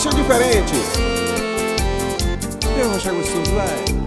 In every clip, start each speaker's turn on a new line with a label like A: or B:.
A: Arrocha diferente. Meu arrocha gostoso, vai.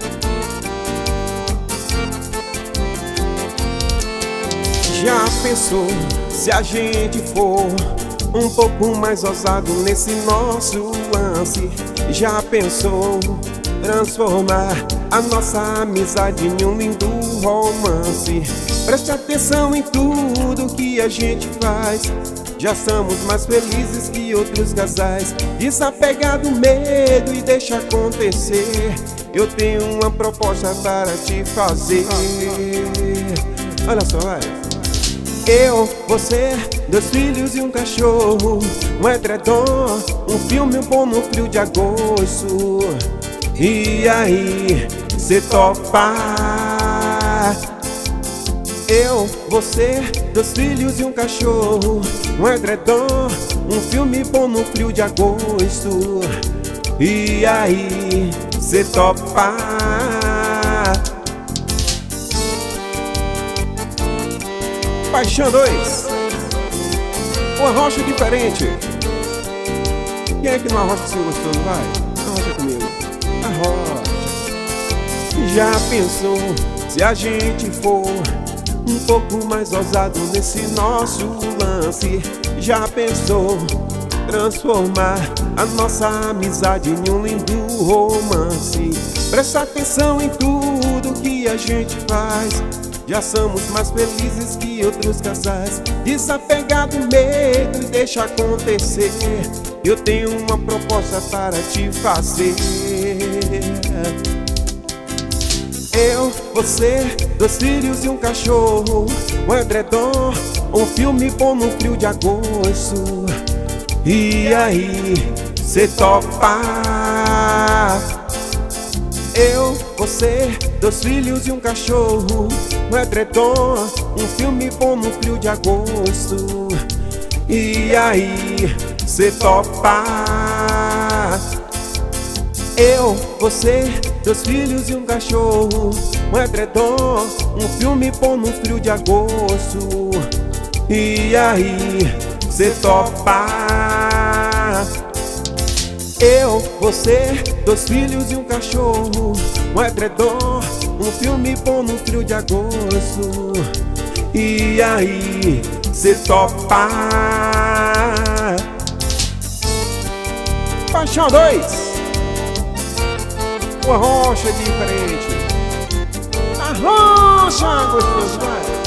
A: Já pensou se a gente for um pouco mais ousado nesse nosso lance? Já pensou transformar a nossa amizade em um lindo romance? Preste atenção em tudo que a gente faz. Já somos mais felizes que outros casais. Desapegar do medo e deixa acontecer. Eu tenho uma proposta para te fazer. Olha só, vai. Eu, você, 2 filhos e um cachorro, um edredom, um filme bom no frio de agosto. E aí, cê topa? Eu, você, 2 filhos e um cachorro, um edredom, um filme bom no frio de agosto. E aí, cê topa? Paixão 2, uma rocha diferente. Quem é que não arrocha assim gostoso? Vai, arrocha comigo. Arrocha. Já pensou se a gente for um pouco mais ousado nesse nosso lance? Já pensou transformar a nossa amizade em um lindo romance? Presta atenção em tudo que a gente faz. Já somos mais felizes que outros casais. Desapegar do medo e deixa acontecer. Eu tenho uma proposta para te fazer. Eu, você, 2 filhos e um cachorro, um edredom, um filme bom no frio de agosto. E aí, cê topa? Eu, você, 2 filhos e um cachorro, um edredom, um filme bom no frio de agosto. E aí, cê topa? Eu, você, 2 filhos e um cachorro, um edredom, um filme bom no frio de agosto. E aí, cê topa? Eu, você, 2 filhos e um cachorro, um edredom, um filme bom no frio de agosto. E aí, cê topa? Paixão 2, uma rocha diferente. Arrocha gostoso, vai.